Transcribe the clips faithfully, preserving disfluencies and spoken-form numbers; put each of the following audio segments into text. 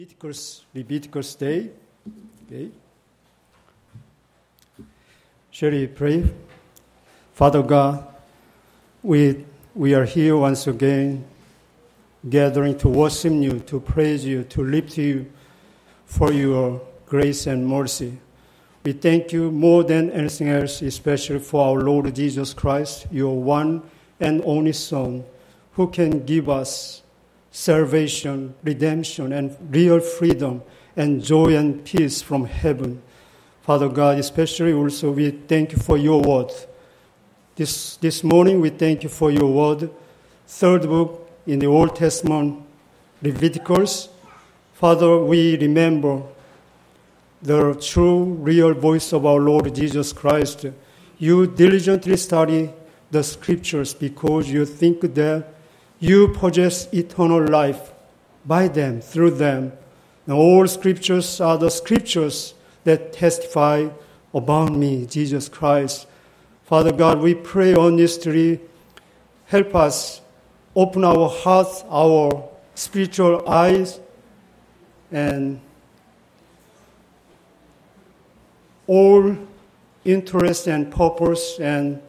Leviticus, Leviticus Day. Okay. Shall we pray? Father God, we, we are here once again, gathering to worship you, to praise you, to lift you for your grace and mercy. We thank you more than anything else, especially for our Lord Jesus Christ, your one and only Son, who can give us salvation, redemption, and real freedom, and joy and peace from heaven. Father God, especially also we thank you for your word. This, this morning we thank you for your word. Third book in the Old Testament, Leviticus. Father, we remember the true, real voice of our Lord Jesus Christ. You diligently study the scriptures because you think that you possess eternal life by them, through them. And all scriptures are the scriptures that testify about me, Jesus Christ. Father God, we pray honestly, help us open our hearts, our spiritual eyes, and all interest and purpose and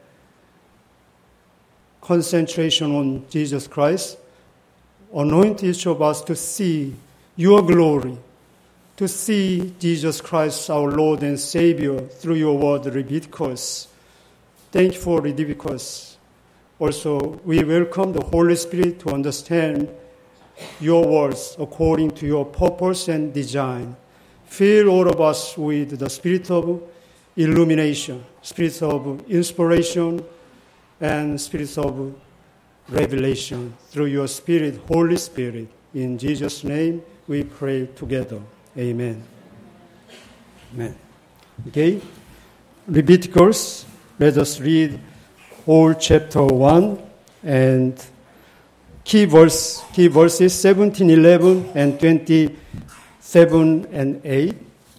concentration on Jesus Christ. Anoint each of us to see your glory, to see Jesus Christ, our Lord and Savior, through your word, Leviticus. Thank you for Leviticus. Also, we welcome the Holy Spirit to understand your words according to your purpose and design. Fill all of us with the spirit of illumination, spirit of inspiration, and spirit of revelation through your Spirit, Holy Spirit. In Jesus' name we pray together. Amen. Amen. Okay. Leviticus, let us read whole chapter one and key verse, key verses seventeen, eleven, and twenty-seven and eight.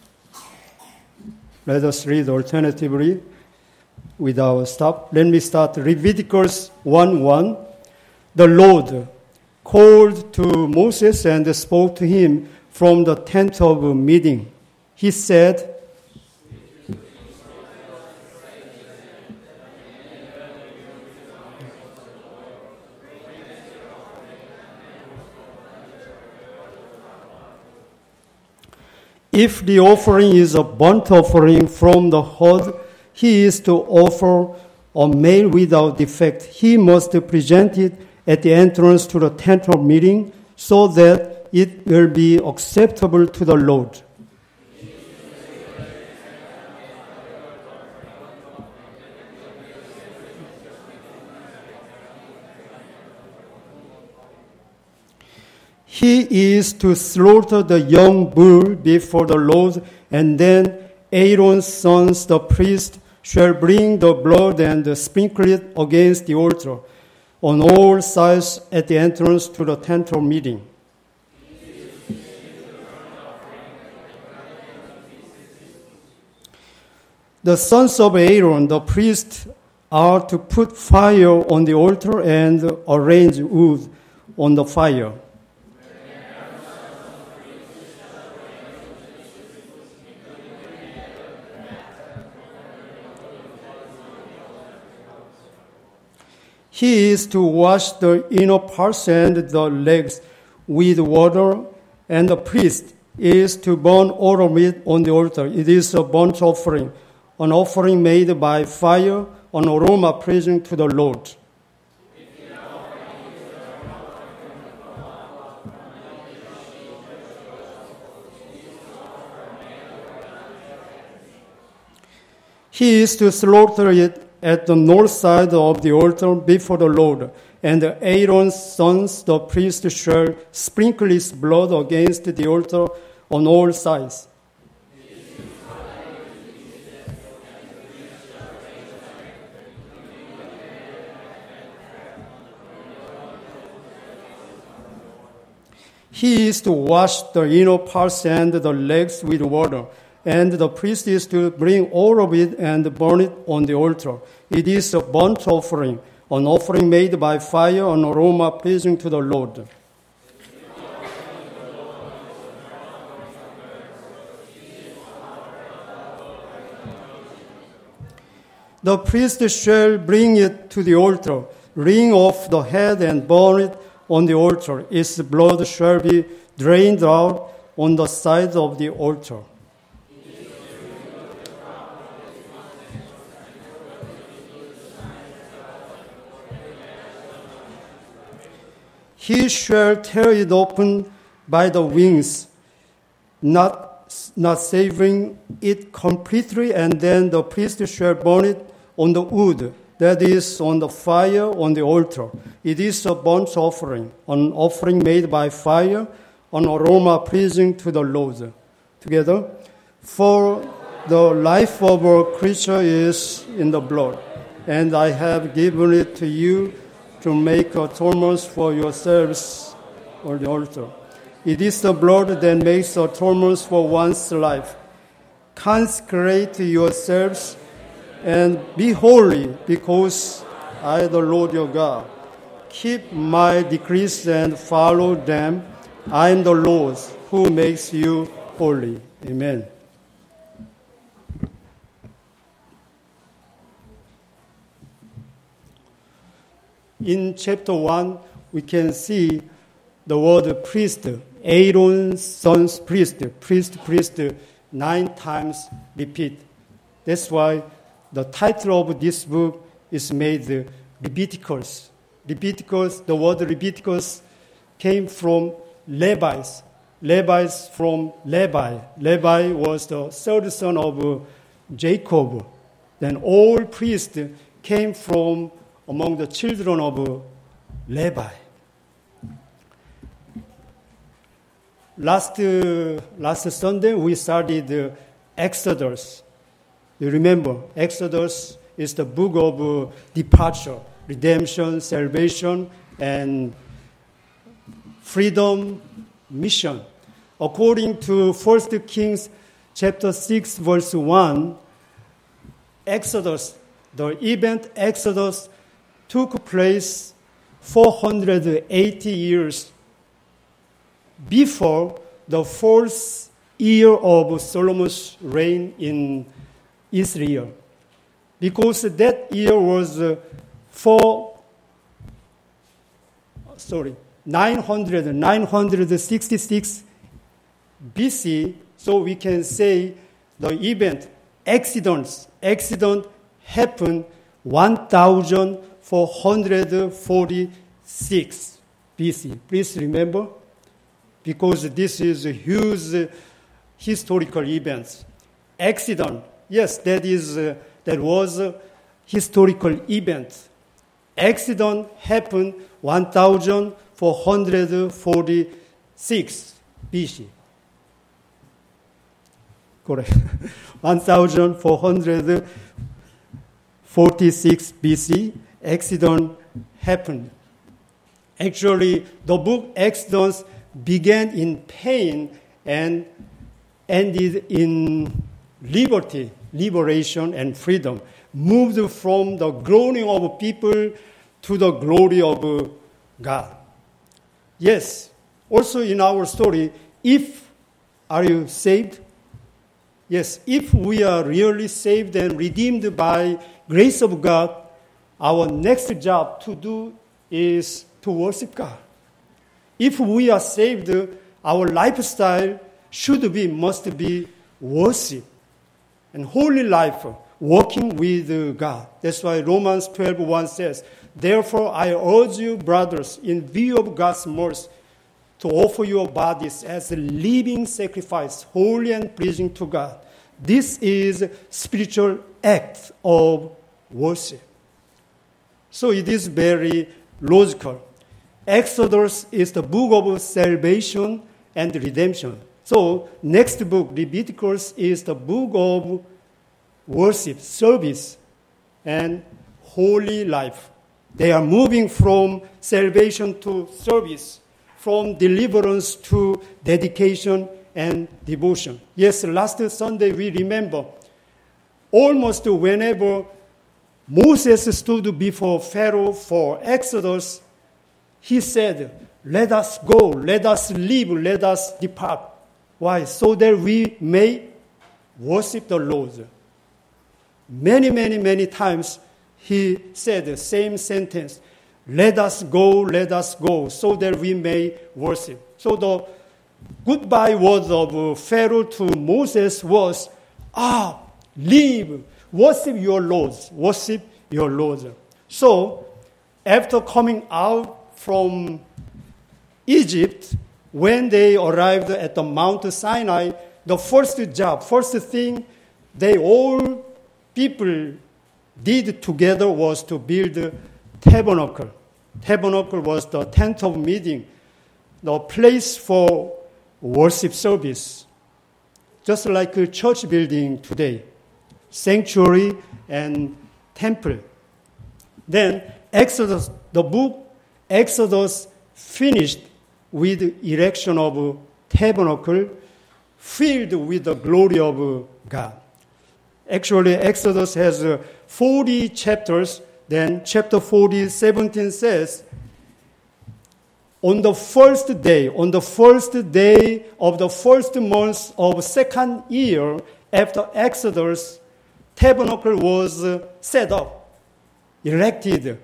Let us read alternatively without stop. Let me start. Leviticus one one. The Lord called to Moses and spoke to him from the tent of meeting. He said, if the offering is a burnt offering from the herd, he is to offer a male without defect. He must present it at the entrance to the tent of meeting so that it will be acceptable to the Lord. He is to slaughter the young bull before the Lord, and then Aaron's sons, the priest, shall bring the blood and sprinkle it against the altar on all sides at the entrance to the tent of meeting. The sons of Aaron, the priest, are to put fire on the altar and arrange wood on the fire. He is to wash the inner parts and the legs with water, and the priest is to burn all of it on the altar. It is a burnt offering, an offering made by fire, an aroma pleasing to the Lord. He is to slaughter it at the north side of the altar before the Lord, and Aaron's sons, the priest, shall sprinkle his blood against the altar on all sides. He is to wash the inner parts and the legs with water, and the priest is to bring all of it and burn it on the altar. It is a burnt offering, an offering made by fire, an aroma pleasing to the Lord. The priest shall bring it to the altar, wring off the head and burn it on the altar. Its blood shall be drained out on the side of the altar. He shall tear it open by the wings, not, not saving it completely, and then the priest shall burn it on the wood, that is, on the fire on the altar. It is a burnt offering, an offering made by fire, an aroma pleasing to the Lord. Together, for the life of a creature is in the blood, and I have given it to you to make atonements for yourselves on the altar. It is the blood that makes atonements for one's life. Consecrate yourselves and be holy, because I, the Lord your God, keep my decrees and follow them. I am the Lord who makes you holy. Amen. In chapter one, we can see the word priest, Aaron's son's priest, priest, priest, nine times repeat. That's why the title of this book is made Leviticus. Leviticus, the word Leviticus came from Levi's. Levi's from Levi. Levi was the third son of Jacob. Then all priests came from among the children of Levi. Last, uh, last Sunday, we started uh, Exodus. You remember, Exodus is the book of uh, departure, redemption, salvation, and freedom, mission. According to First Kings chapter six, verse one, Exodus, the event Exodus took place four hundred eighty years before the fourth year of Solomon's reign in Israel. Because that year was uh, four, sorry, nine hundred, nine sixty-six B C, so we can say the event, accidents, accident happened one thousand four hundred forty-six B C. Please remember, because this is a huge historical event. Accident, yes, that is uh, that was a historical event. Accident happened one thousand four hundred forty-six B C. Correct. one thousand four hundred forty-six B C, accident happened. Actually, the book Exodus began in pain and ended in liberty, liberation, and freedom. Moved from the groaning of people to the glory of God. Yes, also in our story, if are you saved? Yes, if we are really saved and redeemed by grace of God, our next job to do is to worship God. If we are saved, our lifestyle should be, must be worship and holy life, walking with God. That's why Romans twelve one says, "Therefore I urge you, brothers, in view of God's mercy, to offer your bodies as a living sacrifice, holy and pleasing to God. This is spiritual act of worship." So it is very logical. Exodus is the book of salvation and redemption. So next book, Leviticus, is the book of worship, service, and holy life. They are moving from salvation to service, from deliverance to dedication and devotion. Yes, last Sunday we remember, almost whenever Moses stood before Pharaoh for Exodus, he said, "Let us go, let us leave, let us depart." Why? So that we may worship the Lord. many, many, many times he said the same sentence, let us go, let us go, so that we may worship. So the goodbye words of Pharaoh to Moses was, ah, leave, worship your lords, worship your lords. So after coming out from Egypt, when they arrived at the Mount Sinai, the first job, first thing they all people did together was to build a tabernacle. Tabernacle was the tent of meeting, the place for worship service, just like a church building today, sanctuary and temple. Then Exodus, the book Exodus finished with the erection of a tabernacle filled with the glory of God. Actually, Exodus has uh, forty chapters. Then chapter forty, seventeen says, on the first day, on the first day of the first month of second year after Exodus, tabernacle was uh, set up, erected.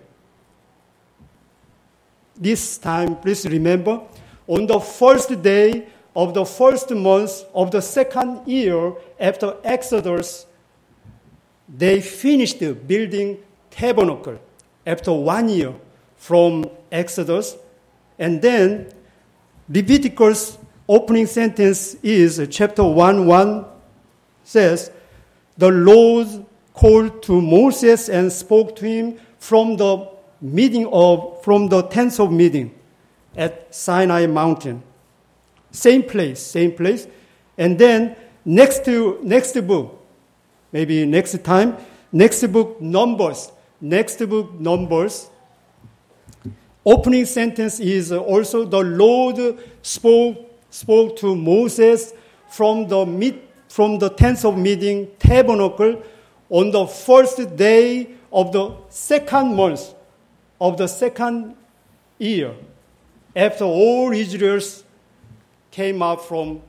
This time, please remember, on the first day of the first month of the second year after Exodus, they finished building tabernacle after one year from Exodus. And then Leviticus opening sentence is chapter one one says, the Lord called to Moses and spoke to him from the meeting of, from the tent of meeting at Sinai mountain. Same place, same place. And then next to, next book, maybe next time, next book, Numbers. Next book, Numbers. Opening sentence is also the Lord spoke, spoke to Moses from the meet, from the tent of meeting, tabernacle, on the first day of the second month of the second year, after all Israelites came out from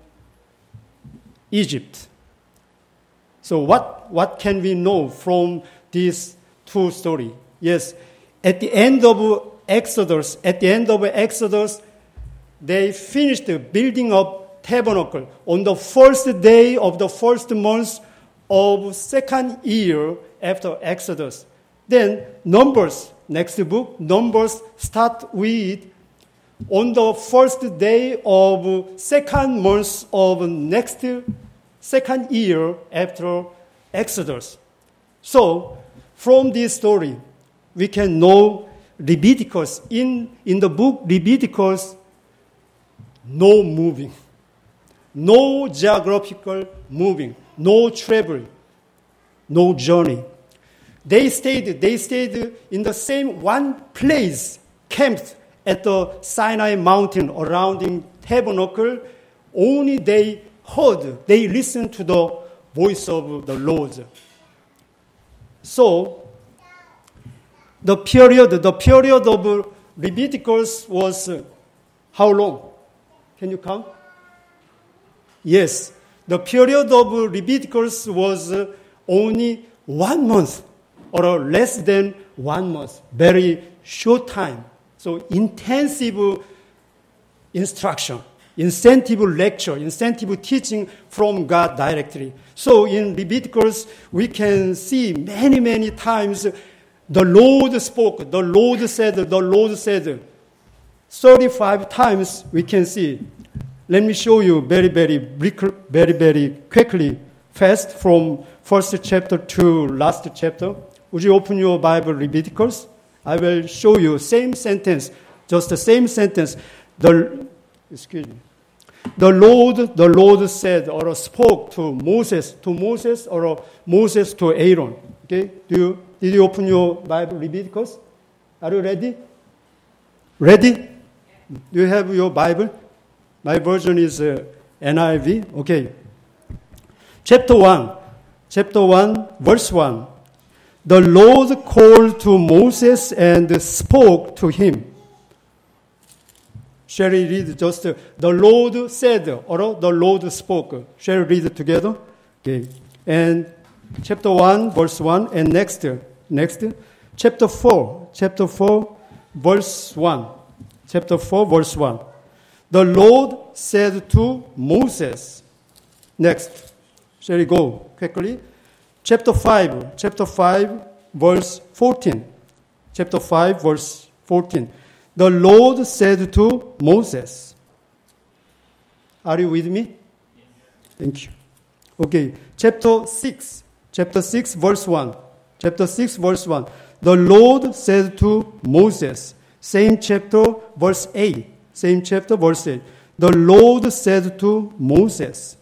Egypt. So what, what can we know from these two stories? Yes, at the end of Exodus, at the end of Exodus, they finished the building of tabernacle on the first day of the first month of second year after Exodus. Then Numbers, next book, Numbers start with on the first day of second month of next second year after Exodus. So from this story, we can know Leviticus. In, in the book Leviticus, no moving, no geographical moving, no travel, no journey. They stayed, they stayed in the same one place, camped at the Sinai mountain around the tabernacle. Only they heard, they listened to the voice of the Lord. So, the period, the period of Leviticus was uh, how long? Can you count? Yes, the period of Leviticus was uh, only one month or less than one month, very short time. So intensive instruction, incentive lecture, incentive teaching from God directly. So in Leviticus, we can see many, many times the Lord spoke, the Lord said, the Lord said. thirty-five times we can see. Let me show you very, very, very, very quickly, fast from first chapter to last chapter. Would you open your Bible, Leviticus? I will show you same sentence, just the same sentence. The, excuse me. The Lord, the Lord said or spoke to Moses, to Moses or Moses to Aaron. Okay, do you, did you open your Bible, Leviticus? Are you ready? Ready? Do you have your Bible? My version is uh, N I V. Okay. Chapter one. Chapter one, verse one. The Lord called to Moses and spoke to him. Shall we read just uh, the Lord said or the Lord spoke? Shall we read it together? Okay. And chapter one, verse one, and next, next, chapter four, chapter four, verse one. Chapter four, verse one. The Lord said to Moses. Next. Shall we go quickly? Chapter five, chapter five, verse fourteen. Chapter five, verse fourteen. The Lord said to Moses. Are you with me? Thank you. Okay, chapter six. Chapter six, verse one. Chapter six, verse one. The Lord said to Moses. Same chapter, verse eight. Same chapter, verse eight. The Lord said to Moses.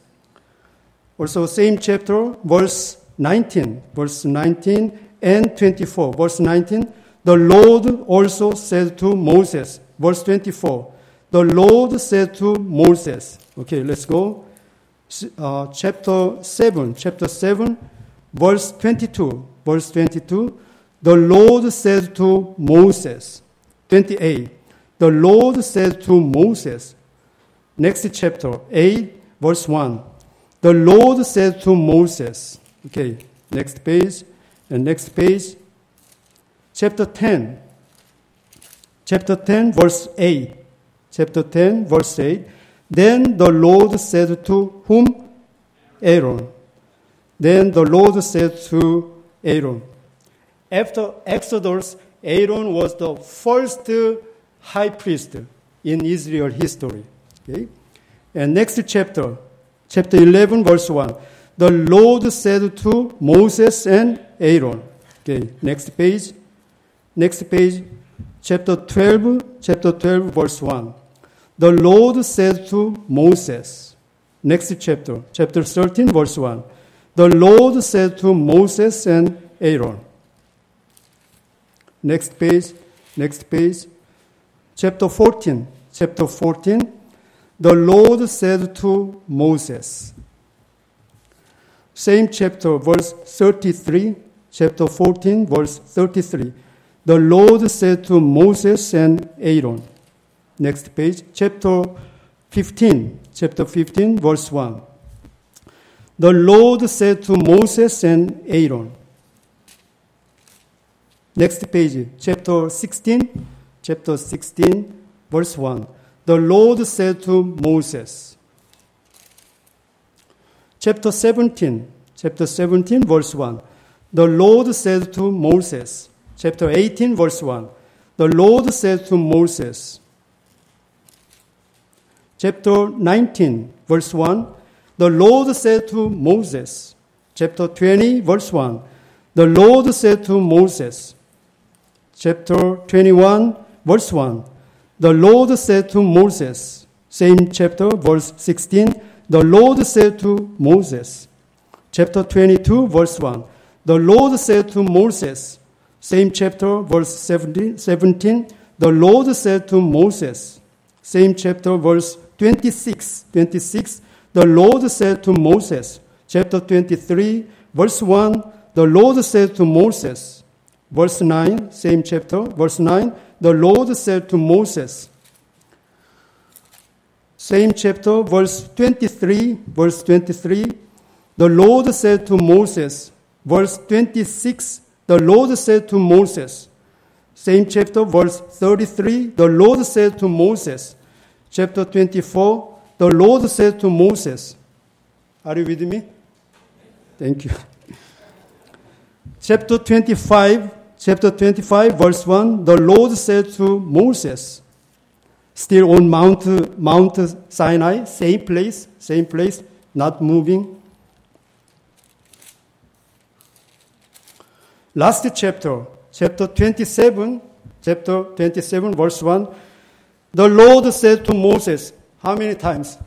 Also, same chapter, verse nineteen. Verse nineteen and twenty-four. Verse nineteen. The Lord also said to Moses. Verse twenty-four. The Lord said to Moses. Okay, let's go. Uh, chapter seven. Chapter seven, verse twenty-two. Verse twenty-two. The Lord said to Moses. twenty-eight. The Lord said to Moses. Next chapter, eight, verse one. The Lord said to Moses. Okay, next page. And next page. Chapter ten. Chapter ten, verse eight. Chapter ten, verse eight. Then the Lord said to whom? Aaron. Then the Lord said to Aaron. After Exodus, Aaron was the first high priest in Israel history. Okay? And next chapter, chapter eleven, verse one. The Lord said to Moses and Aaron. Okay, next page. Next page, chapter twelve, chapter twelve, verse one. The Lord said to Moses. Next chapter, chapter thirteen, verse one. The Lord said to Moses and Aaron. Next page, next page, chapter fourteen, chapter fourteen. The Lord said to Moses. Same chapter, verse thirty-three, chapter fourteen, verse thirty-three. The Lord said to Moses and Aaron. Next page, chapter fifteen, chapter fifteen, verse one. The Lord said to Moses and Aaron. Next page, chapter sixteen, chapter sixteen, verse one. The Lord said to Moses. Chapter seventeen, chapter seventeen, verse one. The Lord said to Moses. Chapter eighteen, verse one. The Lord said to Moses. Chapter nineteen, verse one. The Lord said to Moses. Chapter twenty, verse one. The Lord said to Moses. Chapter twenty-one, verse one. The Lord said to Moses. Same chapter, verse sixteen. The Lord said to Moses. Chapter twenty-two, verse one. The Lord said to Moses. Same chapter, verse seventeen. The Lord said to Moses. Same chapter, verse twenty-six. twenty-six. The Lord said to Moses. Chapter twenty-three, verse one. The Lord said to Moses. Verse nine, same chapter, verse nine. The Lord said to Moses. Same chapter, verse twenty-three, verse twenty-three. The Lord said to Moses. Verse twenty-six, the Lord said to Moses. Same chapter, verse thirty-three. The Lord said to Moses. Chapter twenty-four, the Lord said to Moses. Are you with me? Thank you. Chapter twenty-five, chapter twenty-five, verse one, the Lord said to Moses, still on Mount, Mount Sinai, same place, same place, not moving. Last chapter, chapter twenty-seven, chapter twenty-seven, verse one, the Lord said to Moses, how many times?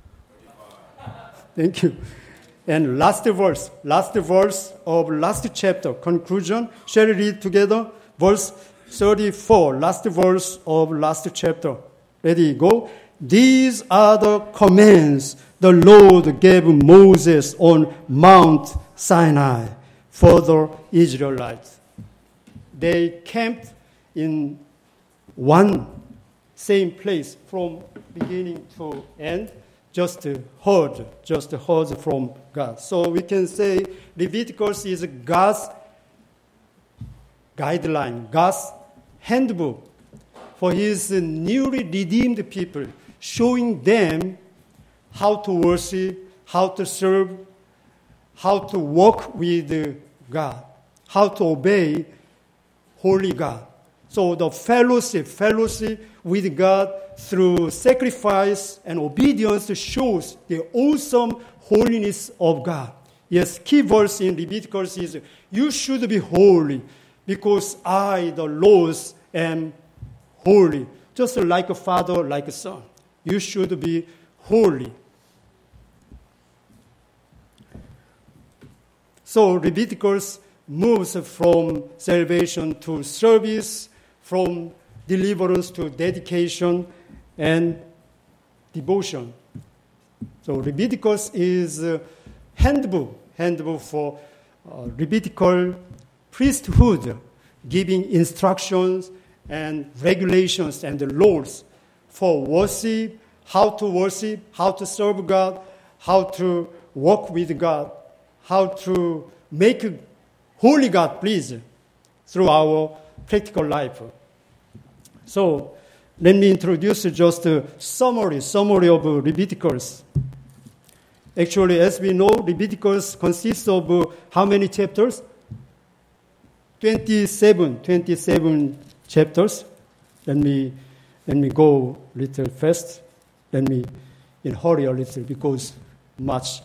Thank you. And last verse, last verse of last chapter, conclusion. Shall we read together? Verse thirty-four, last verse of last chapter. Ready, go. These are the commands the Lord gave Moses on Mount Sinai for the Israelites. They camped in one same place from beginning to end. just heard, just heard from God. So we can say Leviticus is God's guideline, God's handbook for his newly redeemed people, showing them how to worship, how to serve, how to walk with God, how to obey holy God. So the fellowship, fellowship with God through sacrifice and obedience shows the awesome holiness of God. Yes, key verse in Leviticus is, you should be holy because I, the Lord, am holy. Just like a father, like a son. You should be holy. So Leviticus moves from salvation to service, from deliverance to dedication and devotion. So Leviticus is a handbook, handbook for uh, Levitical priesthood, giving instructions and regulations and the laws for worship, how to worship, how to serve God, how to walk with God, how to make holy God pleased through our practical life. So let me introduce just a summary, summary of Leviticus. Actually, as we know, Leviticus consists of uh, how many chapters? twenty-seven, twenty-seven chapters. Let me, let me go a little fast. Let me in hurry a little because much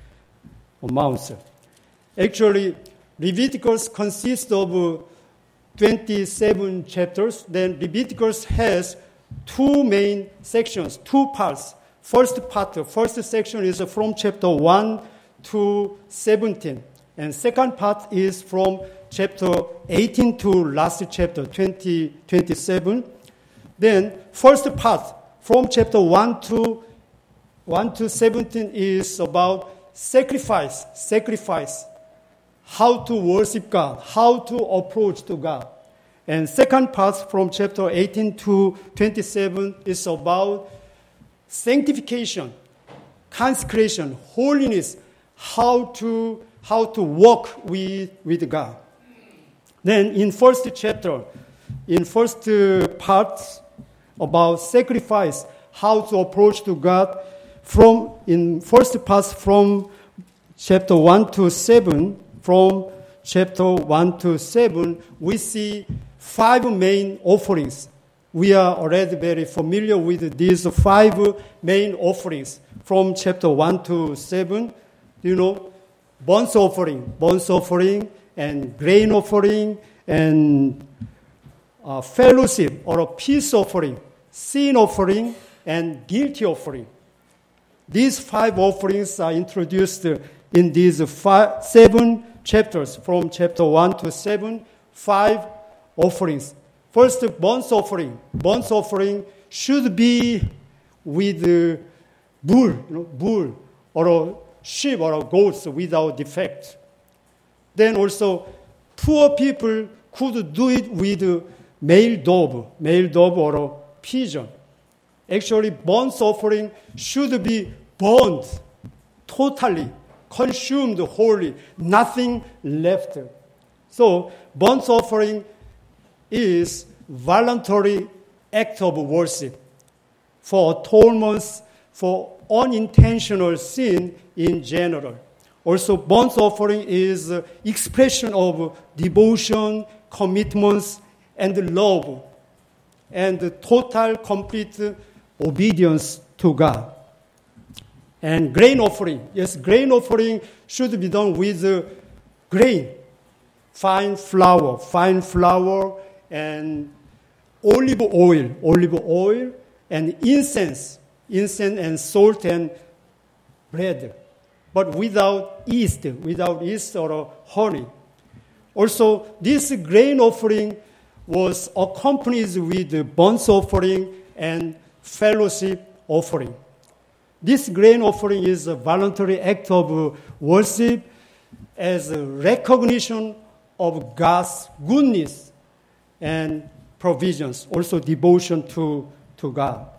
amounts. Actually, Leviticus consists of uh, twenty-seven chapters. Then Leviticus has two main sections, two parts. First part, first section is from chapter one to seventeen. And second part is from chapter eighteen to last chapter, twenty, twenty-seven. Then first part from chapter one to one to seventeen is about sacrifice, sacrifice. How to worship God, how to approach to God. And second part from chapter eighteen to twenty-seven is about sanctification, consecration, holiness, how to how to walk with, with God. Then in first chapter, in first uh, part about sacrifice, how to approach to God, from in first part from chapter one to seven, from chapter one to seven, we see five main offerings. We are already very familiar with these five main offerings from chapter one to seven. You know, burnt offering, burnt offering, and grain offering, and uh, fellowship or a peace offering, sin offering, and guilty offering. These five offerings are introduced in these five, seven chapters, from chapter one to seven, five offerings. First, burnt offering. Burnt offering should be with uh, bull, you know, bull, or a sheep or a goat without defect. Then also, poor people could do it with uh, male dove, male dove or a pigeon. Actually, burnt offering should be burned totally, consumed wholly, nothing left. So, burnt offering is voluntary act of worship for atonement for unintentional sin in general. Also, burnt offering is expression of devotion, commitments, and love, and total, complete obedience to God. And grain offering. Yes, grain offering should be done with uh, grain, fine flour, fine flour, and olive oil, olive oil, and incense, incense and salt and bread, but without yeast, without yeast or honey. Also, this grain offering was accompanied with burnt offering and fellowship offering. This grain offering is a voluntary act of worship as a recognition of God's goodness and provisions, also devotion to, to God.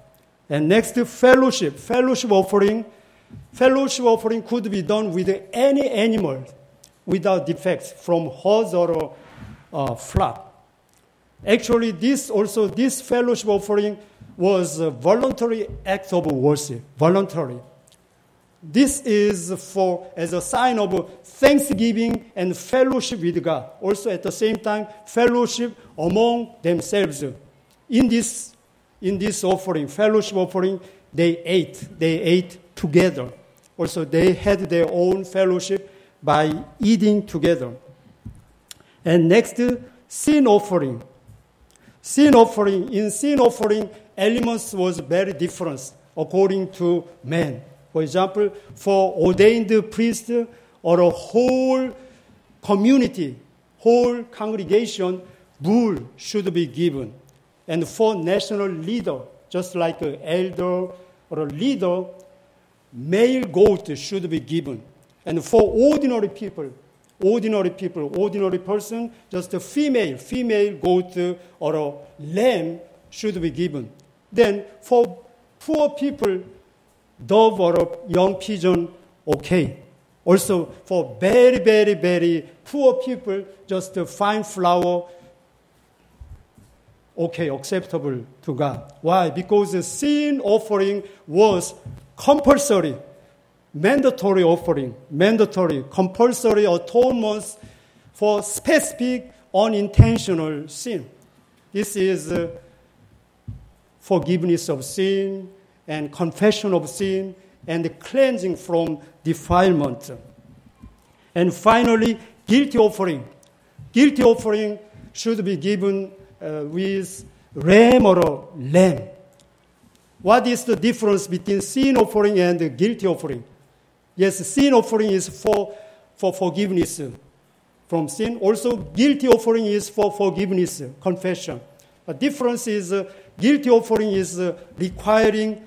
And next, fellowship. Fellowship offering. Fellowship offering could be done with any animal without defects from herds or uh, flock. Actually, this also, this fellowship offering was a voluntary act of worship, voluntary. This is for, as a sign of thanksgiving and fellowship with God. Also at the same time, fellowship among themselves. In this, in this offering, fellowship offering, they ate. They ate together. Also, they had their own fellowship by eating together. And next, sin offering. Sin offering. In sin offering, elements was very different according to man. For example, for ordained priest or a whole community, whole congregation, bull should be given. And for national leader, just like an elder or a leader, male goat should be given. And for ordinary people, ordinary people, ordinary person, just a female, female goat or a lamb should be given. Then for poor people, dove or a young pigeon, okay. Also, for very, very, very poor people, just a fine flower, okay, acceptable to God. Why? Because the sin offering was compulsory, mandatory offering, mandatory, compulsory atonements for specific unintentional sin. This is uh, forgiveness of sin, and confession of sin, and cleansing from defilement. And finally, guilty offering. Guilty offering should be given uh, with ram or a lamb. What is the difference between sin offering and guilty offering? Yes, sin offering is for, for forgiveness from sin. Also, guilty offering is for forgiveness, confession. The difference is uh, guilty offering is uh, requiring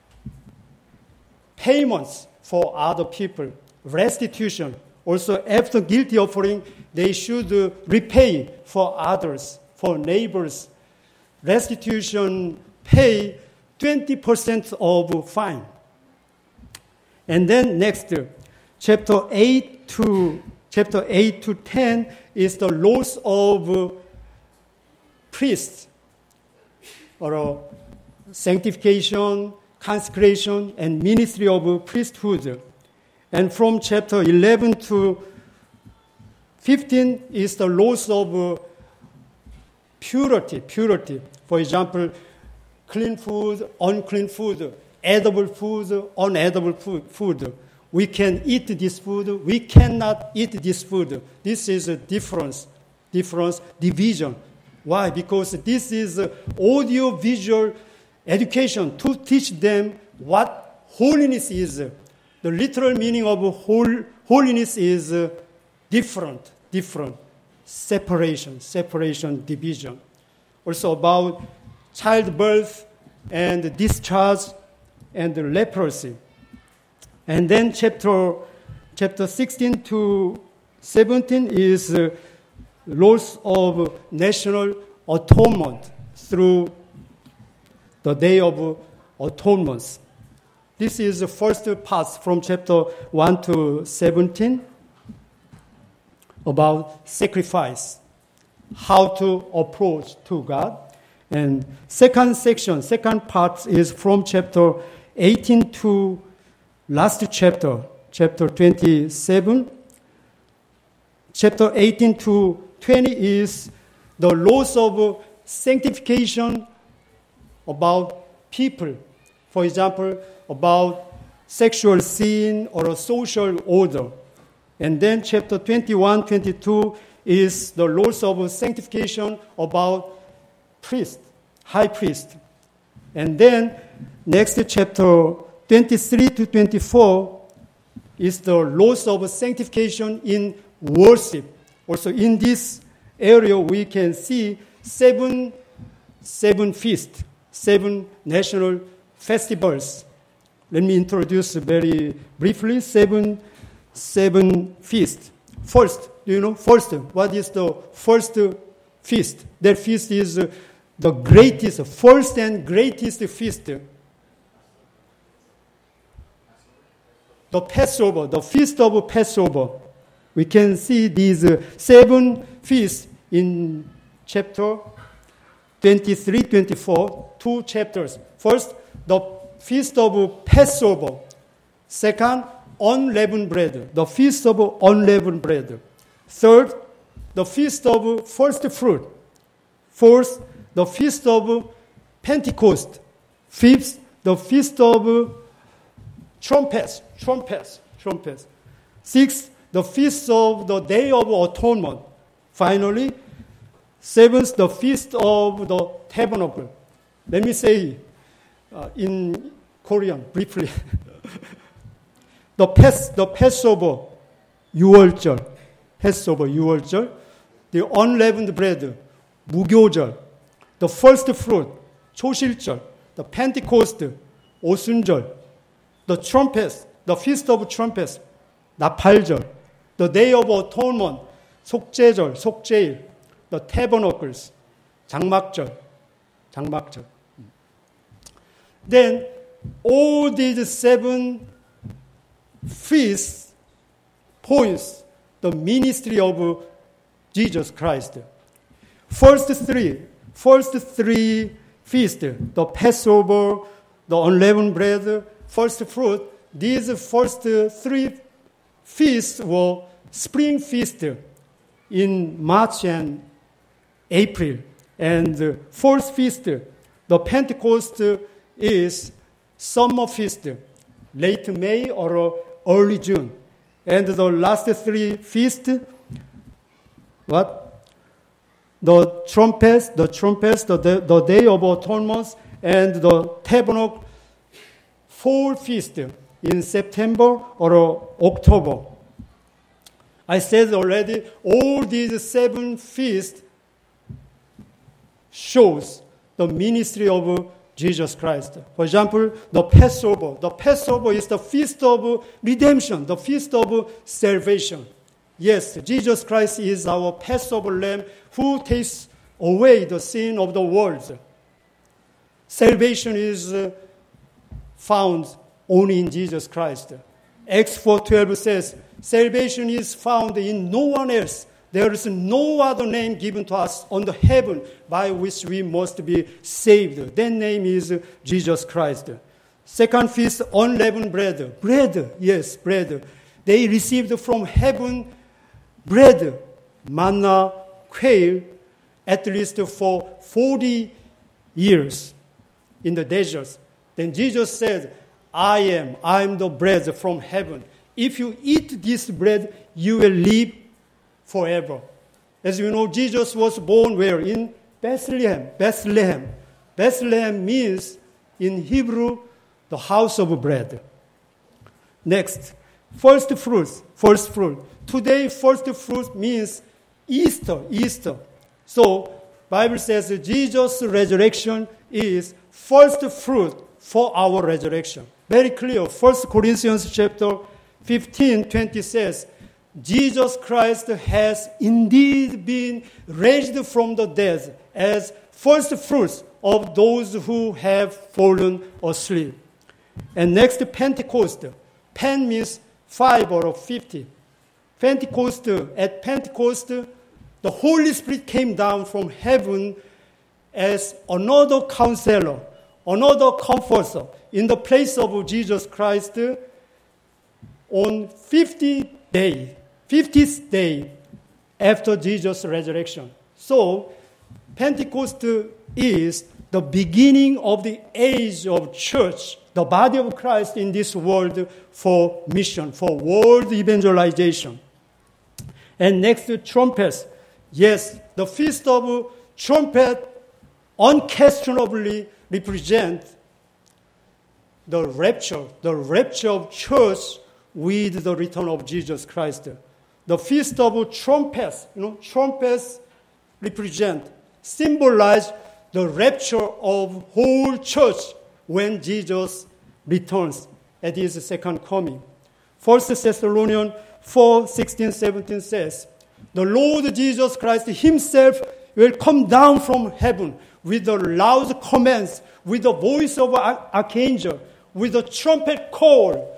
payments for other people, restitution. Also, after guilty offering, they should uh, repay for others, for neighbors. Restitution pay twenty percent of fine. And then next, uh, chapter eight to chapter eight to ten is the laws of uh, priests, or uh, sanctification, consecration, and ministry of priesthood. And from chapter eleven to fifteen is the laws of uh, purity, purity. For example, clean food, unclean food, edible food, unedible food. We can eat this food, we cannot eat this food. This is a difference, difference, division. Why? Because this is audio-visual education to teach them what holiness is. The literal meaning of hol- holiness is uh, different, different. Separation, separation, division. Also about childbirth and discharge and leprosy. And then chapter, chapter sixteen to seventeen is uh, laws of national atonement through the Day of Atonement. This is the first part from chapter one to seventeen about sacrifice, how to approach to God. And second section, second part is from chapter eighteen to last chapter, chapter twenty-seven. Chapter eighteen to twenty is the laws of sanctification about people. For example, about sexual sin or a social order. And then chapter twenty-one, twenty-two is the laws of sanctification about priest, high priest. And then next chapter twenty-three to twenty-four is the laws of sanctification in worship. Also in this area we can see seven, seven feasts, seven national festivals. Let me introduce very briefly seven, seven feasts. First, do you know, first, what is the first feast? That feast is the greatest, first and greatest feast the Passover, the feast of Passover. We can see these uh, seven feasts in chapter twenty-three, twenty-four, two chapters. First, the feast of Passover. Second, unleavened bread, the feast of unleavened bread. Third, the feast of first fruit. Fourth, the feast of Pentecost. Fifth, the feast of trumpets, trumpets, trumpets. Sixth, the feast of the Day of Atonement. Finally, seventh, the feast of the tabernacle. Let me say uh, in Korean briefly. the, Pas, the Passover, 유월절, Passover, 유월절, the unleavened bread, 무교절, the first fruit, 초실절, the Pentecost, 오순절, the trumpets, the feast of trumpets, 나팔절, the day of atonement, 속죄절, 속죄일, the tabernacles, 장막절, 장막절. Then all these seven feasts points the ministry of Jesus Christ. First three, first three feasts, the Passover, the unleavened bread, first fruit, these first three feasts were spring feasts in March and April. And the fourth feast, the Pentecost, is summer feast, late May or early June. And the last three feasts, what? The trumpets, the trumpets, the, the, the Day of Atonement, and the Tabernacle, fall feast in September or October. I said already, all these seven feasts shows the ministry of Jesus Christ. For example, the Passover. The Passover is the feast of redemption, the feast of salvation. Yes, Jesus Christ is our Passover lamb who takes away the sin of the world. Salvation is uh, found only in Jesus Christ. Acts four twelve says, salvation is found in no one else. There is no other name given to us under heaven by which we must be saved. That name is Jesus Christ. Second feast, unleavened bread. Bread, yes, bread. They received from heaven bread, manna, quail, at least for forty years in the deserts. Then Jesus said, I am, I am the bread from heaven. If you eat this bread, you will live forever. As you know, Jesus was born where? In Bethlehem. Bethlehem. Bethlehem means, in Hebrew, the house of bread. Next, first fruits. First fruit. Today, first fruit means Easter. Easter. So, Bible says that Jesus' resurrection is first fruit for our resurrection. Very clear. First Corinthians chapter fifteen, twenty says, Jesus Christ has indeed been raised from the dead as first fruits of those who have fallen asleep. And next, Pentecost. Pen means five or fifty. Pentecost, at Pentecost, the Holy Spirit came down from heaven as another counselor, another comforter in the place of Jesus Christ on fiftieth day, fiftieth day after Jesus' resurrection. So, Pentecost is the beginning of the age of church, the body of Christ in this world for mission, for world evangelization. And next, trumpets. Yes, the Feast of Trumpet unquestionably represents the rapture, the rapture of church with the return of Jesus Christ. The Feast of Trumpets, you know, trumpets represent, symbolize the rapture of whole church when Jesus returns at his second coming. First Thessalonians four, sixteen, seventeen says, the Lord Jesus Christ himself will come down from heaven with the loud commands, with the voice of an archangel, with the trumpet call.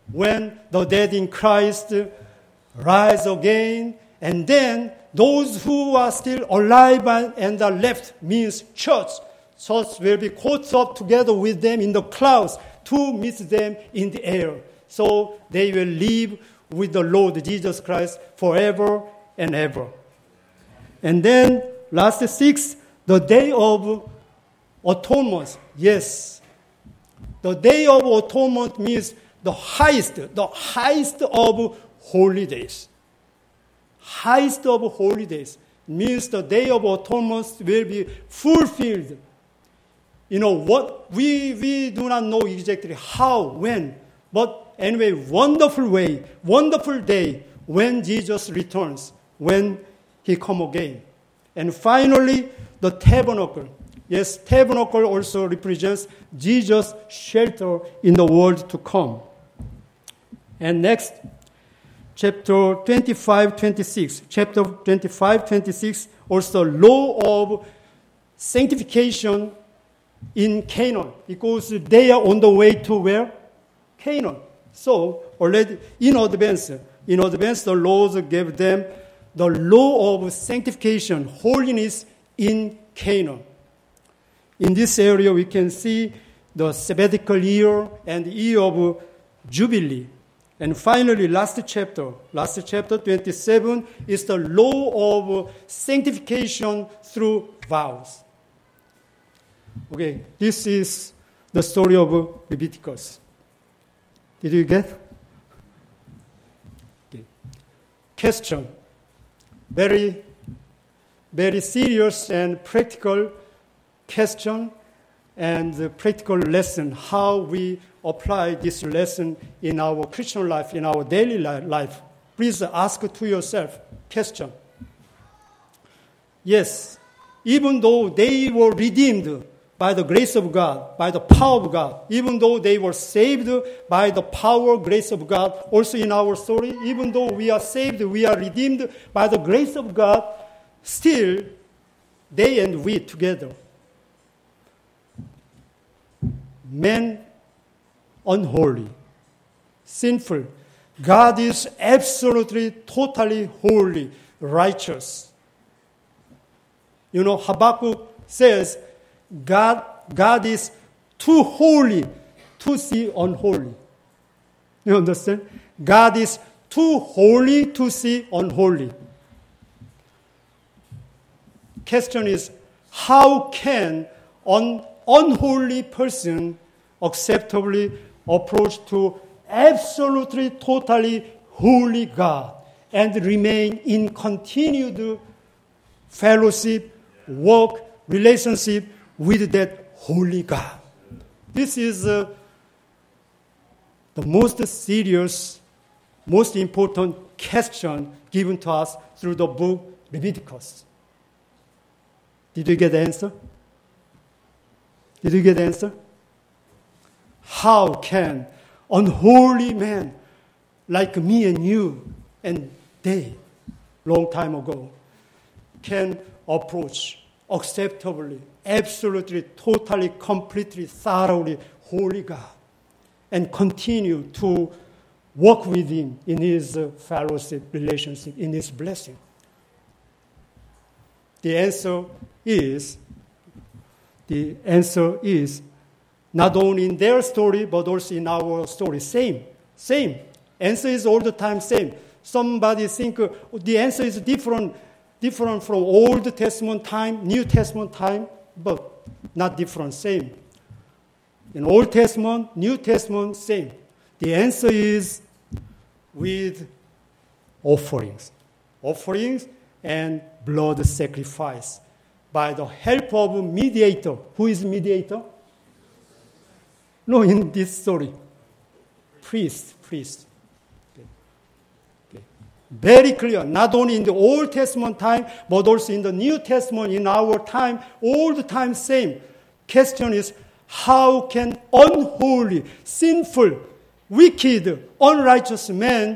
when the dead in Christ rise again, and then those who are still alive and are left means church. Church will be caught up together with them in the clouds to meet them in the air. So they will live with the Lord Jesus Christ forever and ever. And then last six, the day of atonement. Yes, the day of atonement means the highest, the highest of holy days. Highest of holy days means the day of atonement will be fulfilled. You know what? We, we do not know exactly how, when, but anyway, wonderful way, wonderful day when Jesus returns, when he come again. And finally, the tabernacle. Yes, tabernacle also represents Jesus' shelter in the world to come. And next, chapter twenty-five, twenty-six. Chapter twenty-five, twenty-six, also law of sanctification in Canaan, because they are on the way to where? Canaan. So already in advance, in advance the Lord gave them the law of sanctification, holiness in Canaan. In this area we can see the sabbatical year and year of Jubilee. And finally, last chapter, last chapter twenty-seven is the law of sanctification through vows. Okay, this is the story of Leviticus. Did you get? Okay. Question. Very, very serious and practical question and the practical lesson, how we apply this lesson in our Christian life, in our daily life. Please ask to yourself, question. Yes, even though they were redeemed by the grace of God, by the power of God, even though they were saved by the power, grace of God, also in our story, even though we are saved, we are redeemed by the grace of God, still, they and we together, men unholy, sinful. God is absolutely, totally holy, righteous. You know, Habakkuk says, God, God is too holy to see unholy. You understand? God is too holy to see unholy. Question is, how can an unholy person acceptably approach to absolutely, totally holy God and remain in continued fellowship, work, relationship with that holy God? This is uh, the most serious, most important question given to us through the book Leviticus. Did you get the answer? Did you get the answer? How can unholy man like me and you and they, long time ago, can approach acceptably, absolutely, totally, completely, thoroughly holy God and continue to walk with him in his uh, fellowship, relationship, in his blessing? The answer is, the answer is not only in their story, but also in our story. Same, same. Answer is all the time same. Somebody think uh, the answer is different, different from Old Testament time, New Testament time, but not different, same. In Old Testament, New Testament, same. The answer is with offerings. Offerings and blood sacrifice by the help of a mediator. Who is mediator? No, in this story. Priest, priest. Okay. Okay. Very clear, not only in the Old Testament time, but also in the New Testament, in our time, all the time same. Question is, how can unholy, sinful, wicked, unrighteous man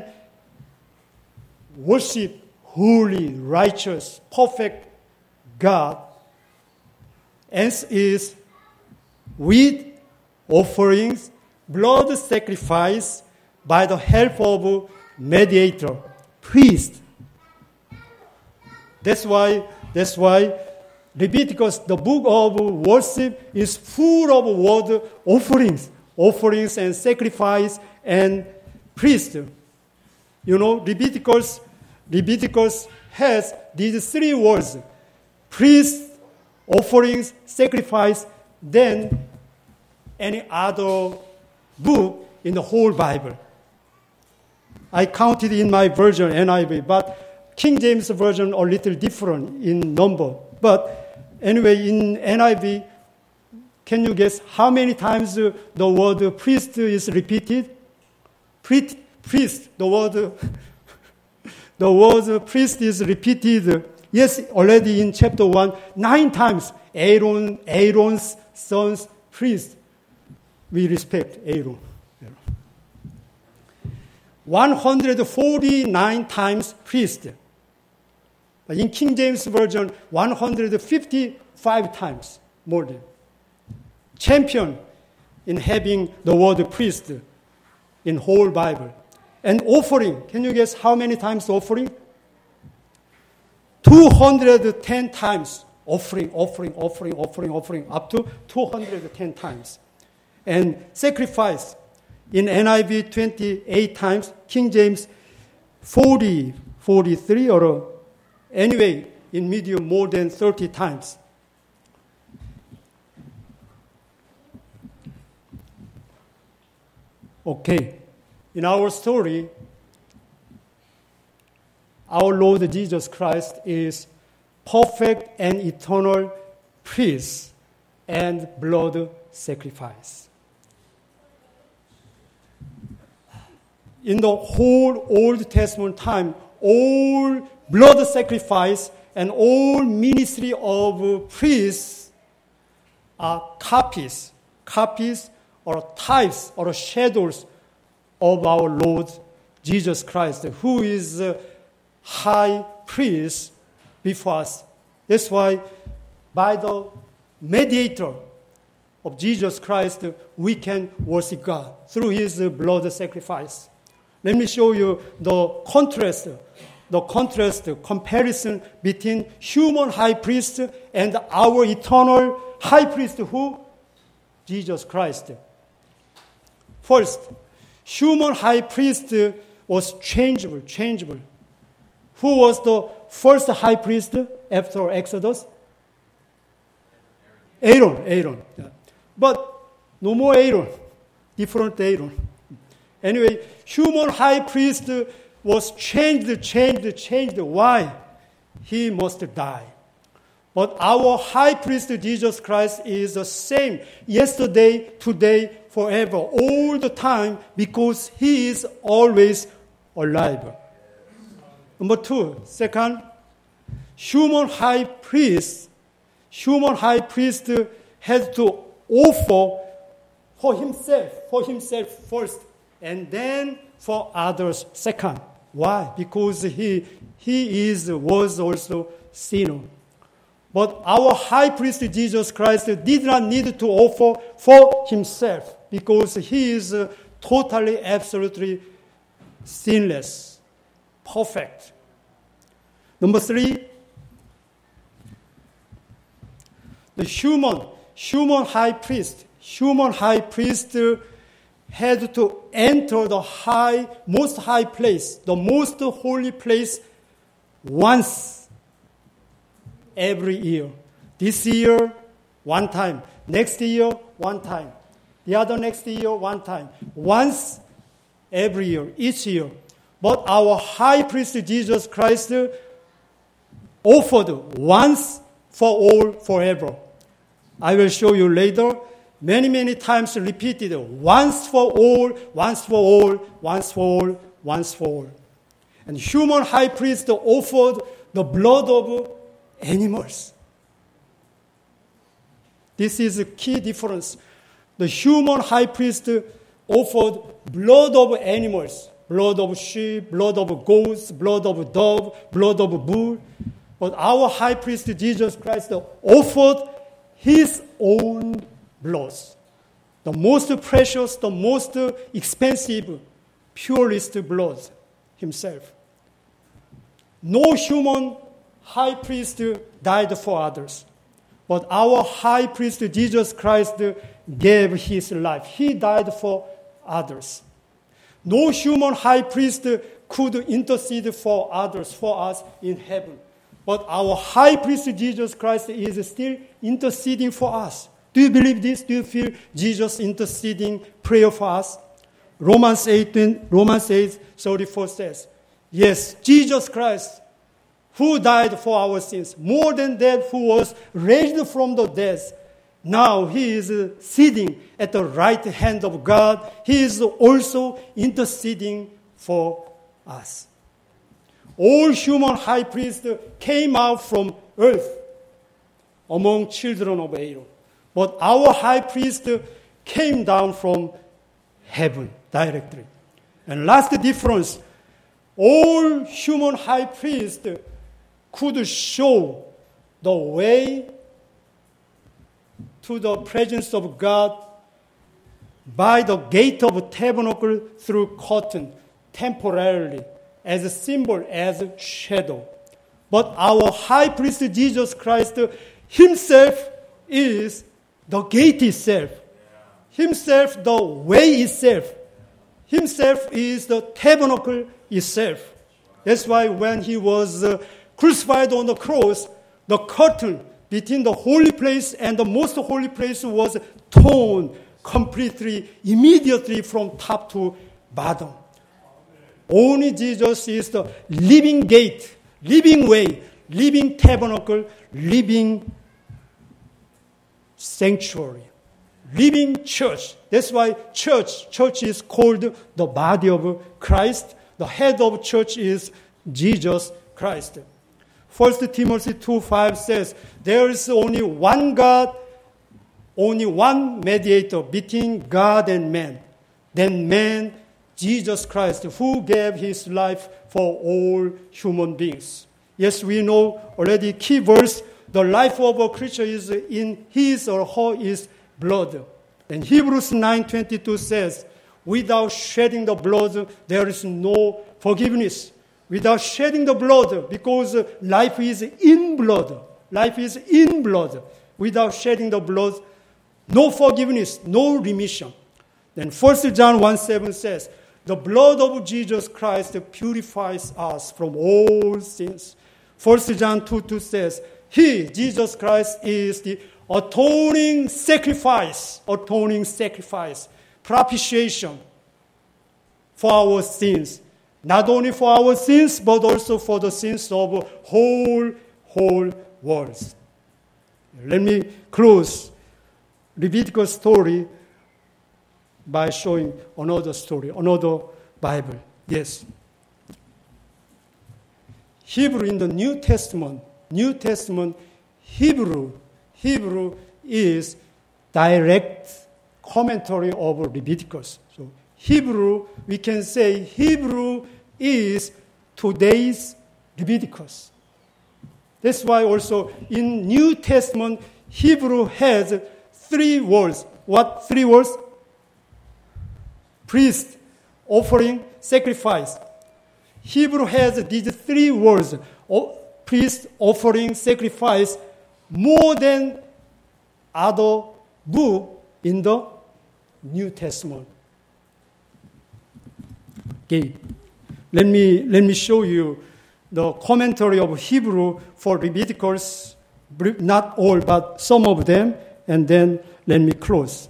worship holy, righteous, perfect God? Answer is with offerings, blood sacrifice, by the help of mediator, priest. That's why, that's why Leviticus, the book of worship, is full of word offerings, offerings and sacrifice and priest. You know, Leviticus, Leviticus has these three words: priest, offerings, sacrifice, than any other book in the whole Bible. I counted in my version, N I V, but King James Version a little different in number. But anyway, in N I V, can you guess how many times the word priest is repeated? Priest, priest the word, the word priest is repeated, yes, already in chapter one, nine times. Aaron, Aaron's sons, priest. We respect Aaron. one hundred forty-nine times priest. But in King James Version, one hundred fifty-five times more than. Champion in having the word priest in whole Bible. And offering, can you guess how many times offering? two hundred ten times offering, offering, offering, offering, offering, up to two hundred ten times. And sacrifice, in N I V twenty-eight times, King James forty, forty-three, or anyway, in medium more than thirty times. Okay, in our story, our Lord Jesus Christ is perfect and eternal priest and blood sacrifice. In the whole Old Testament time, all blood sacrifice and all ministry of priests are copies, copies or types or shadows of our Lord Jesus Christ, who is the high priest before us. That's why by the mediator of Jesus Christ, we can worship God through his blood sacrifice. Let me show you the contrast, the contrast, comparison between human high priest and our eternal high priest, who? Jesus Christ. First, human high priest was changeable, changeable. Who was the first high priest after Exodus? Aaron, Aaron. But no more Aaron, different Aaron. Anyway, human high priest was changed, changed, changed. Why? He must die. But our high priest, Jesus Christ, is the same yesterday, today, forever, all the time, because he is always alive. Number two, second, human high priest, human high priest has to offer for himself, for himself first, and then for others second. Why? Because he he is was also sinner. But our high priest Jesus Christ did not need to offer for himself because he is totally, absolutely sinless, perfect. Number three, the human, human high priest, human high priest had to enter the high, most high place, the most holy place once every year. This year, one time. Next year, one time. The other next year, one time. Once every year, each year. But our high priest Jesus Christ offered once for all, forever. I will show you later. Many, many times repeated, once for all, once for all, once for all, once for all. And human high priest offered the blood of animals. This is a key difference. The human high priest offered blood of animals, blood of sheep, blood of goats, blood of dove, blood of bull. But our high priest Jesus Christ offered his own blood, the most precious, the most expensive purest blood himself. No human high priest died for others, but our high priest Jesus Christ gave his life. He died for others. No human high priest could intercede for others, for us in heaven. But our high priest Jesus Christ is still interceding for us. Do you believe this? Do you feel Jesus interceding prayer for us? Romans eight, Romans eight thirty-four says, yes, Jesus Christ, who died for our sins, more than that, who was raised from the dead, now he is sitting at the right hand of God. He is also interceding for us. All human high priests came out from earth among children of Aaron. But our high priest came down from heaven directly. And last difference, all human high priests could show the way to the presence of God by the gate of tabernacle through curtain, temporarily, as a symbol, as a shadow. But our high priest Jesus Christ himself is the gate itself. Himself, the way itself. Himself is the tabernacle itself. That's why when he was uh, crucified on the cross, the curtain between the holy place and the most holy place was torn completely, immediately from top to bottom. Only Jesus is the living gate, living way, living tabernacle, living sanctuary, living church. That's why church, church is called the body of Christ. The head of church is Jesus Christ. First Timothy two five says, there is only one God, only one mediator between God and man, then man, Jesus Christ, who gave his life for all human beings. Yes, we know already key verse, the life of a creature is in his or her is blood. And Hebrews nine twenty-two says, without shedding the blood, there is no forgiveness. Without shedding the blood, because life is in blood. Life is in blood. Without shedding the blood, no forgiveness, no remission. Then First John one seven says, the blood of Jesus Christ purifies us from all sins. First John two two says, he, Jesus Christ, is the atoning sacrifice, atoning sacrifice, propitiation for our sins. Not only for our sins, but also for the sins of whole, whole world. Let me close Leviticus story by showing another story, another Bible. Yes. Hebrew in the New Testament, New Testament, Hebrew, Hebrew is direct commentary of Leviticus. So Hebrew, we can say Hebrew is today's Leviticus. That's why also in New Testament, Hebrew has three words. What three words? Priest, offering, sacrifice. Hebrew has these three words, priest, offering, sacrifice, more than other book in the New Testament. Okay, let me let me show you the commentary of Hebrew for Leviticus, not all, but some of them, and then let me close.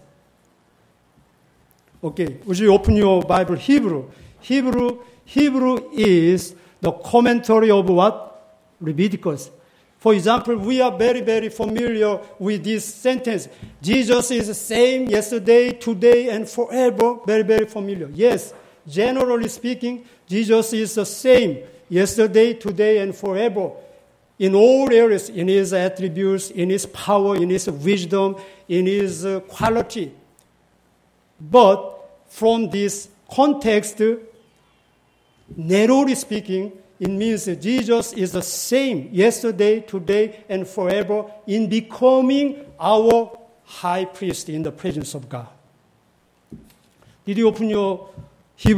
Okay, would you open your Bible, Hebrew? Hebrew, Hebrew is the commentary of what? Leviticus. For example, we are very, very familiar with this sentence. Jesus is the same yesterday, today, and forever. Very, very familiar. Yes, generally speaking, Jesus is the same yesterday, today, and forever. In all areas, in his attributes, in his power, in his wisdom, in his uh, quality. But from this context, narrowly speaking, it means that Jesus is the same yesterday, today, and forever in becoming our high priest in the presence of God. Did you open your Hebrew? Do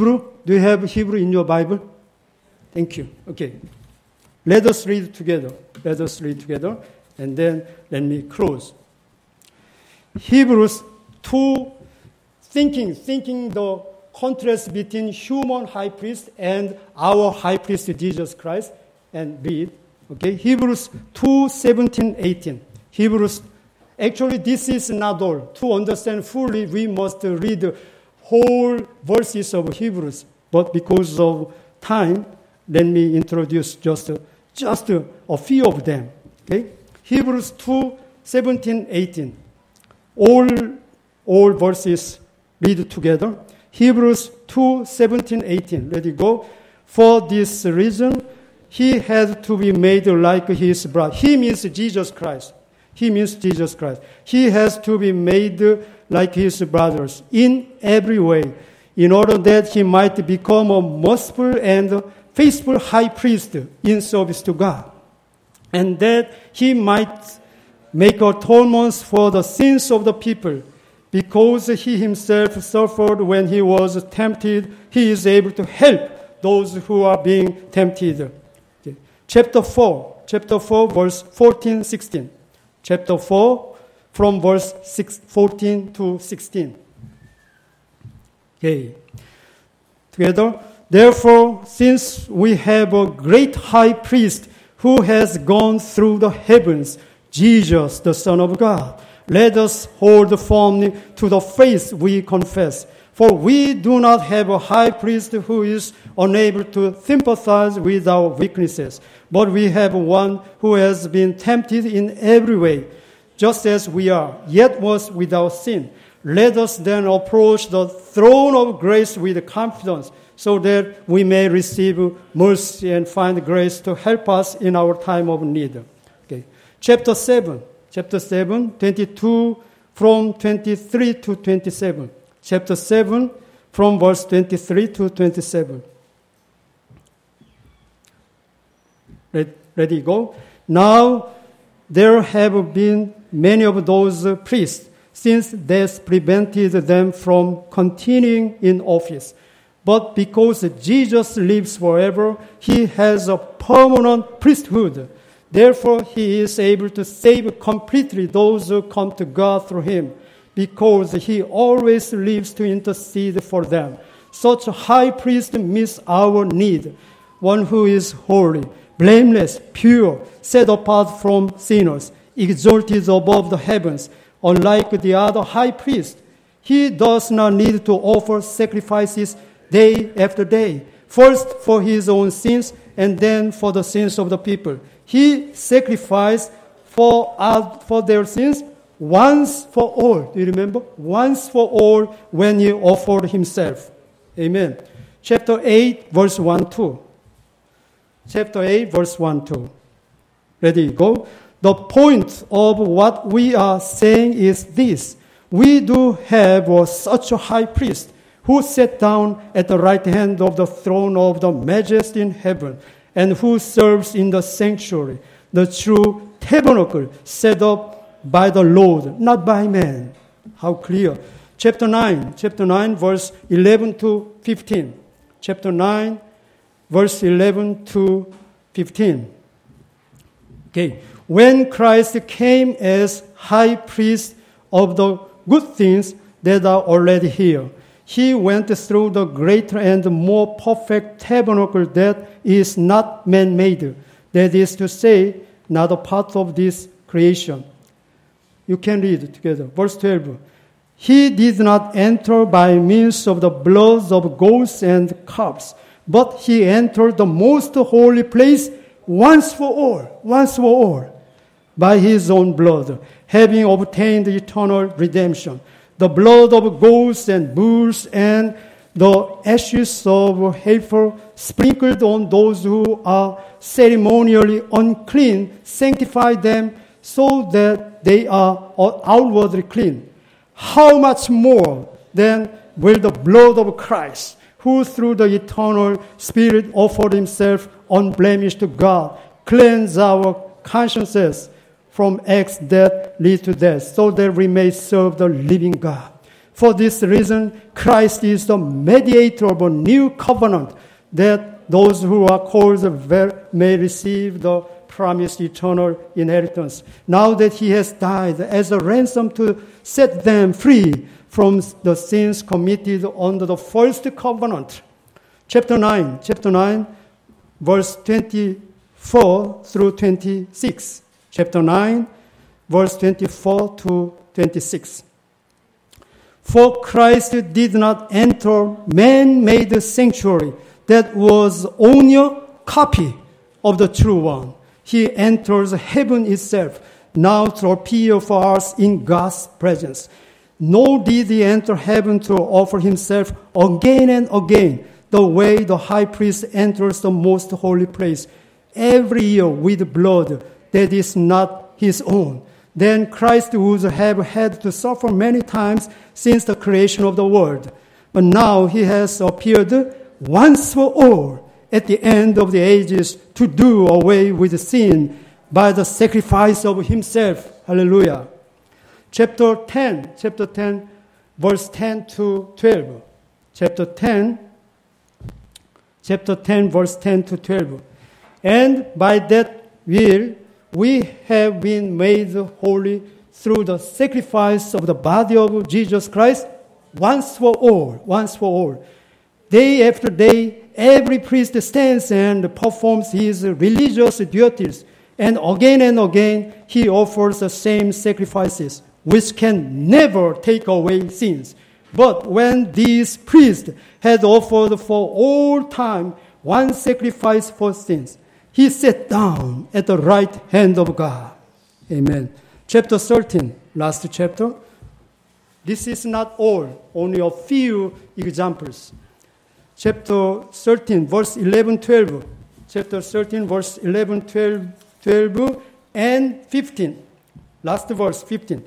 Do you have Hebrew in your Bible? Thank you. Okay. Let us read together. Let us read together. And then let me close. Hebrews two, thinking, thinking the contrast between human high priest and our high priest Jesus Christ. And read. Okay. Hebrews two, seventeen, eighteen. Hebrews, actually this is not all. To understand fully, we must read the whole verses of Hebrews. But because of time, let me introduce just, just a few of them. Okay? Hebrews two, seventeen, eighteen. All, all verses read together. Hebrews two, seventeen, eighteen. Let it go. For this reason, he had to be made like his brother. He means Jesus Christ. He means Jesus Christ. He has to be made like his brothers in every way, in order that he might become a merciful and faithful high priest in service to God, and that he might make atonements for the sins of the people. Because he himself suffered when he was tempted, he is able to help those who are being tempted. Okay. Chapter four, chapter four, verse fourteen, sixteen. Chapter four, from verse six, fourteen to sixteen. Okay. Together. Therefore, since we have a great high priest who has gone through the heavens, Jesus, the Son of God, let us hold firmly to the faith we confess. For we do not have a high priest who is unable to sympathize with our weaknesses, but we have one who has been tempted in every way, just as we are, yet was without sin. Let us then approach the throne of grace with confidence, so that we may receive mercy and find grace to help us in our time of need. Okay. Chapter seven, chapter seven, twenty-two, from twenty-three to twenty-seven. Chapter seven, from verse twenty-three to twenty-seven. Ready, go. Now, there have been many of those priests, since death prevented them from continuing in office. But because Jesus lives forever, he has a permanent priesthood. Therefore, he is able to save completely those who come to God through him, because he always lives to intercede for them. Such a high priest meets our need, one who is holy, blameless, pure, set apart from sinners, exalted above the heavens. Unlike the other high priest, he does not need to offer sacrifices day after day, first for his own sins and then for the sins of the people. He sacrificed for, uh, for their sins once for all. Do you remember? Once for all when he offered himself. Amen. Chapter eight, verse one, two. Chapter eight, verse one, two. Ready, go. The point of what we are saying is this. We do have uh, such a high priest who sat down at the right hand of the throne of the majesty in heaven, and who serves in the sanctuary, the true tabernacle set up by the Lord, not by man. How clear. Chapter nine, chapter nine, verse eleven to fifteen. Chapter nine, verse eleven to fifteen. Okay. When Christ came as high priest of the good things that are already here, he went through the greater and more perfect tabernacle that is not man-made, that is to say, not a part of this creation. You can read together. Verse twelve. He did not enter by means of the blood of goats and calves, but he entered the most holy place once for all, once for all, by his own blood, having obtained eternal redemption. The blood of goats and bulls and the ashes of heifer sprinkled on those who are ceremonially unclean sanctify them so that they are outwardly clean. How much more then will the blood of Christ, who through the eternal Spirit offered himself unblemished to God, cleanse our consciences from acts that lead to death, so that we may serve the living God. For this reason, Christ is the mediator of a new covenant, that those who are called may receive the promised eternal inheritance. Now that he has died as a ransom to set them free from the sins committed under the first covenant. Chapter nine, chapter nine, verse twenty-four through twenty-six. Chapter nine, verse twenty-four to twenty-six. For Christ did not enter man-made sanctuary that was only a copy of the true one. He enters heaven itself, now to appear for us in God's presence. Nor did he enter heaven to offer himself again and again, the way the high priest enters the most holy place every year with blood that is not his own. Then Christ would have had to suffer many times since the creation of the world. But now he has appeared once for all at the end of the ages to do away with sin by the sacrifice of himself. Hallelujah. Chapter ten, chapter ten, verse ten to twelve. Chapter ten, chapter ten, verse ten to twelve. And by that will we have been made holy through the sacrifice of the body of Jesus Christ once for all, once for all. Day after day, every priest stands and performs his religious duties, and again and again he offers the same sacrifices, which can never take away sins. But when these priests had offered for all time one sacrifice for sins, he sat down at the right hand of God. Amen. Chapter thirteen, last chapter. This is not all, only a few examples. Chapter thirteen, verse eleven, twelve. Chapter thirteen, verse eleven, twelve, twelve, and fifteen. Last verse, fifteen.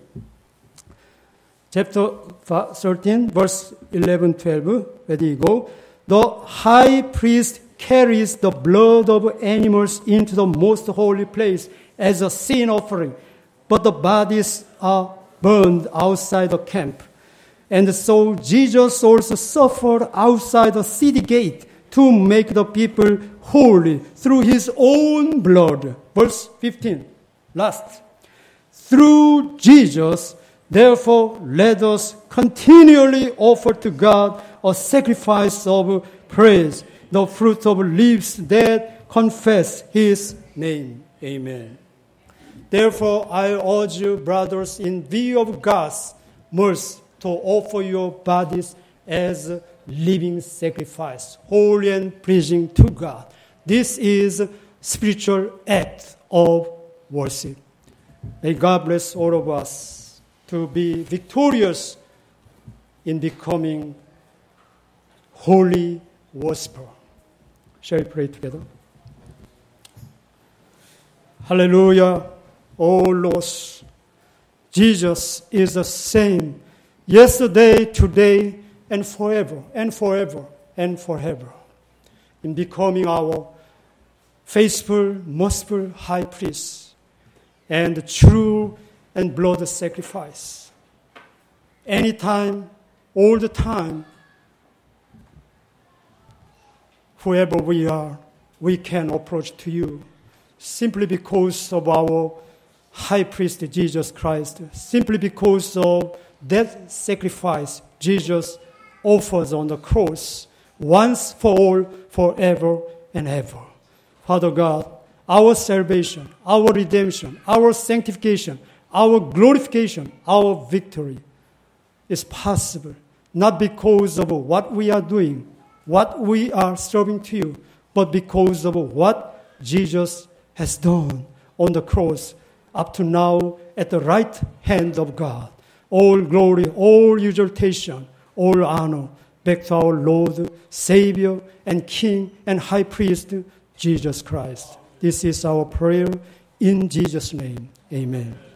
Chapter thirteen, verse eleven, twelve. Ready, you go. The high priest carries the blood of animals into the most holy place as a sin offering, but the bodies are burned outside the camp. And so Jesus also suffered outside the city gate to make the people holy through his own blood. Verse fifteen, last. Through Jesus, therefore, let us continually offer to God a sacrifice of praise, the fruit of lips that confess his name. Amen. Therefore, I urge you, brothers, in view of God's mercy, to offer your bodies as a living sacrifice, holy and pleasing to God. This is spiritual act of worship. May God bless all of us to be victorious in becoming holy worshiper. Shall we pray together? Hallelujah. Oh Lord, Jesus is the same yesterday, today, and forever, and forever, and forever. In becoming our faithful, merciful high priest and true and blood sacrifice. Anytime, all the time, whoever we are, we can approach to you simply because of our high priest, Jesus Christ, simply because of that sacrifice Jesus offers on the cross, once for all, forever and ever. Father God, our salvation, our redemption, our sanctification, our glorification, our victory is possible, not because of what we are doing, what we are serving to you, but because of what Jesus has done on the cross up to now at the right hand of God. All glory, all exaltation, all honor back to our Lord, Savior, and King, and High Priest, Jesus Christ. This is our prayer in Jesus' name. Amen.